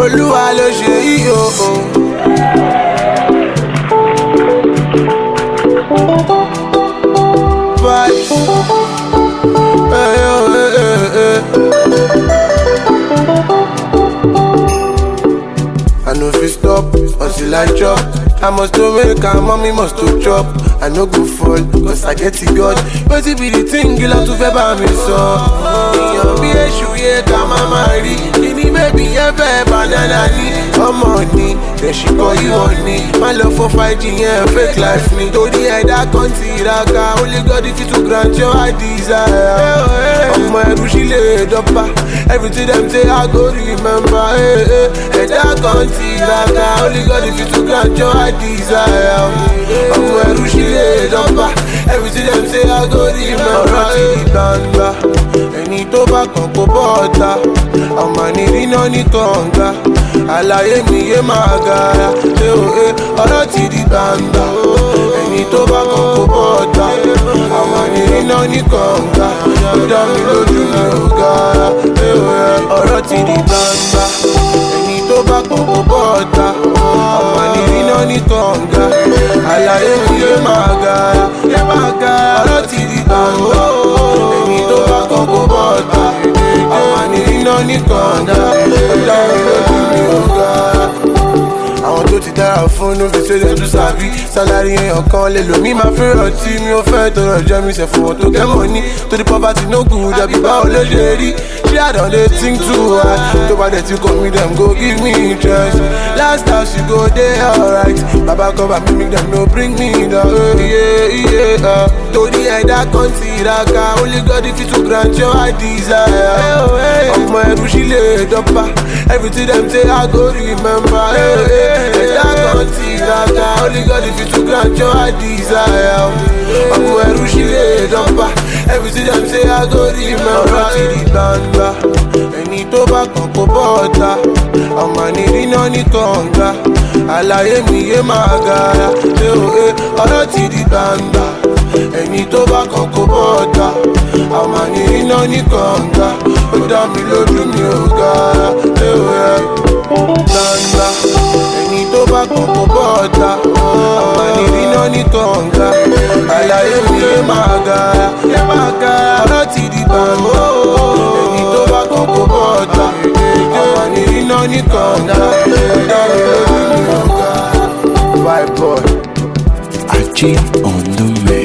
Olúwa ló ṣe yìí o. Vibes. I no fit stop until I chop. I must to make and mommy must to chop. I no go fall, cause I get it God. But it be the thing you love to fẹ́ bá mi sọ. Èèyàn bí èṣù yẹ ká má má rí. Kíní bébí yẹn fẹ́ banana ní. Ọmọ ni, then she call you honey. Má lọ fọ́ 5G yẹn fake life ni. Torí ẹ̀dá kan ti ìraka. Only God if you to grant your heart desire. Ọmọ ẹrú sí lè dọ́pà. Everything them say I go remember. Ẹ̀dá kan ti ìraka. Only God if you to grant your heart desire. Ọmọ ẹrú sí lè dọ́pà. Everything them say I go remember. Ọ̀rọ̀ ti di gbangba. Ẹni tó bá kàn kó bọ́ ọ̀tá. Ọmọ àníri náà ní kànga. Àlàyé mi yé máa gara. Ọ̀rọ̀ ti di gbangba. Ẹni tó bá kàn kó bọ́ ọ̀tá. Ọmọ àníri náà ní kànga. Ó dá mi lójú mi ò gara. Ọ̀rọ̀ ti di gbangba. Ẹni tó bá kàn kó bọ́ ọ̀tá. Ọmọ àníri náà ní kànga. Àlàyé mi yé máa gara. Ọ̀rọ̀ ti di gbangba. Ẹni tó bá kàn kó bọ́ ọ̀tá. Ọmọ àníri náà ní kànga. Ó dá mi lójú mi ò gara. Àwọn tó ti dára fún inú fi ṣe lẹ́dún sàbí. Sálárì èèyàn kan lè lò mí máa fẹ́ràn tí mi ò fẹ́ tọrọ jẹ́ mi ṣẹ̀ fún wọn tó kẹ́mọ̀ ní. Torí poverty no good àbí báwo ló ṣe rí. Ṣé I don dey think too hard? Tó bá dẹ̀ tí kò mí dem go give me interest. Last house you go dey alright. Baba cover me make dem no bring me down. Torí ẹ̀dá kan ti ìraka. Only God if you to grant your heart desire. Ọmọ ẹrú sí lè dọ́pà. Everything them say I go remember. Ẹ̀dá kan ti ìraka. Only God if you to grant your heart desire. Ọmọ ẹrú sí lè dọ́pà. Everything them say I go remember. Ọ̀rọ̀ ti di gbangba. Ẹni tó bá kàn kó bọ́ ọ̀tá. Ọmọ àníri náà ní kànga. Àlàyé mi yé máa gara. Ọ̀rọ̀ ti di gbangba. Ẹni tó bá kàn kó bọ́ ọ̀tá. Ọmọ àníri náà ní kànga. Ó dá mi lójú mi ò gara. Gbangba. Ẹni tó bá kàn kó bọ́ ọ̀tá. Ọmọ àníri náà ní kànga. Àlàyé mi yé máa gara. Ọ̀rọ̀ ti di gbangba. Ẹni tó bá kàn kó bọ́ ọ̀tá. Ọmọ àníri náà ní kànga. Ó dá mi lójú mi ò gara. Bye boy. Ajay on the mix.